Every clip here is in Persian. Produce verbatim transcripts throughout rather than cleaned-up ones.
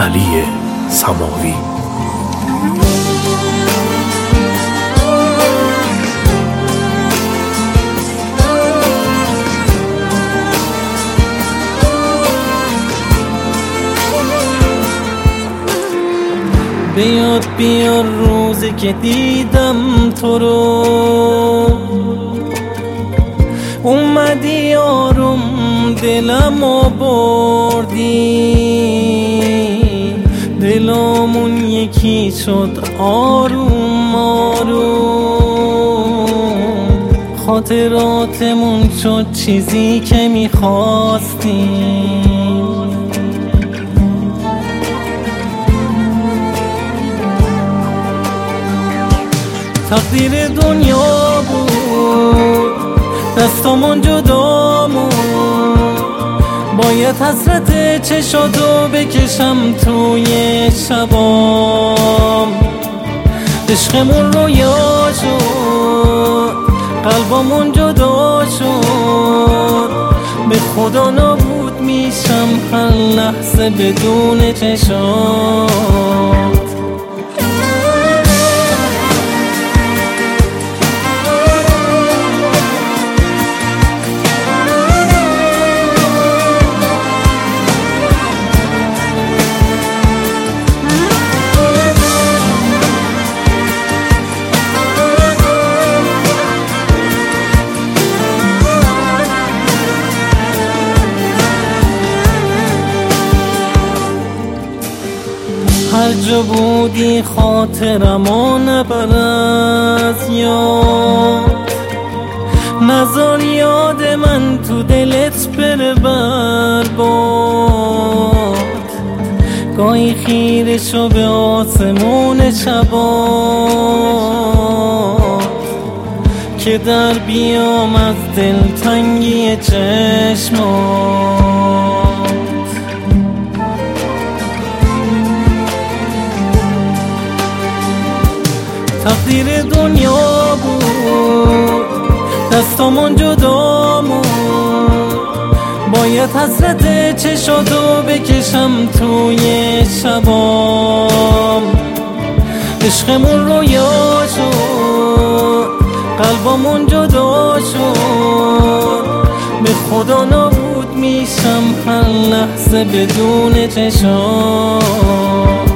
علی سماوی. بیاد بیار روزی که دیدم تو رو، اومدی آروم دلمو بردی، دلامون یکی شد آروم آروم، خاطراتمون شد چیزی که میخواستیم. تقدیر دنیا بود دستامون جدامون، باید حسرت چشاتو بکشم توی شبام. عشقمون رویا شد قلبمون جدا شد، به خدا نابود میشم هر لحظه بدون چشات. هر جا بودی خاطرمو نبر از یاد، نذار یاد من تو دلت بره برباد. گاهی خیره شو به آسمون شبات، که در بیام از دلتنگی چشمات. تقدیر دنیا بود دستامون جدامون، باید حسرت چشاتو بکشم توی شبام. عشقمون رویا شد قلبمون جدا شد، به خدا نابود میشم هر لحظه بدون چشات.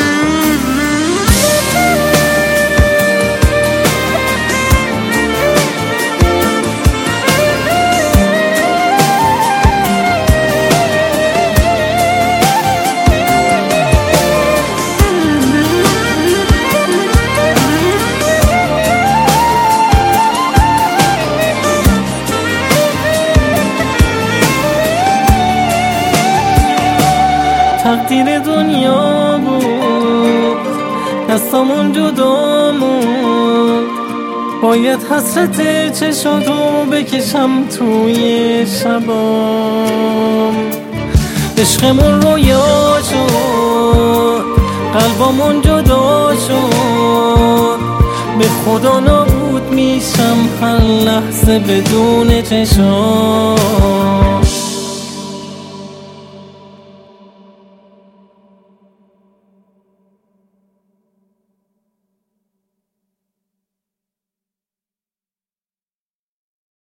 تقدیر دنیا بود دستامون جدامون، باید حسرت چشاتو بکشم توی شبام. عشقمون رویا شد قلبمون جدا شد، به خدا نابود میشم هر لحظه بدون چشات.